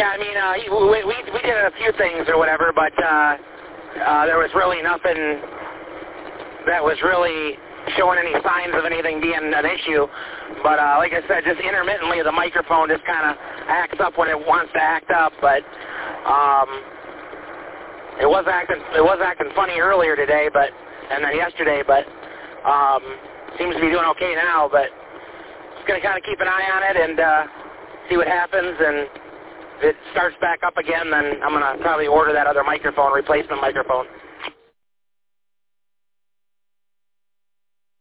Yeah, I mean, we did a few things or whatever, but there was really nothing that was really showing any signs of anything being an issue. But like I said, just intermittently the microphone just kind of acts up when it wants to act up. But it was acting funny earlier today, and then yesterday, but seems to be doing okay now. But just gonna kind of keep an eye on it and see what happens. And if it starts back up again, then I'm gonna probably order that other microphone, replacement microphone.